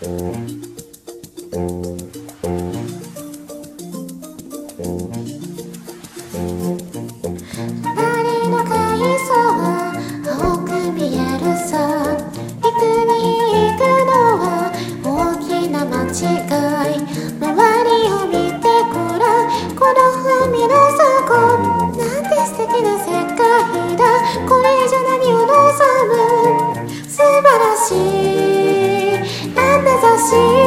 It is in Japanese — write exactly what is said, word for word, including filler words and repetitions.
隣の海藻は青く見えるさ。陸に行くのは大きな間違い。周りを見てごらん、この海の底なんて素敵な世界だ。これ以上何を望む。素晴らしい眼差し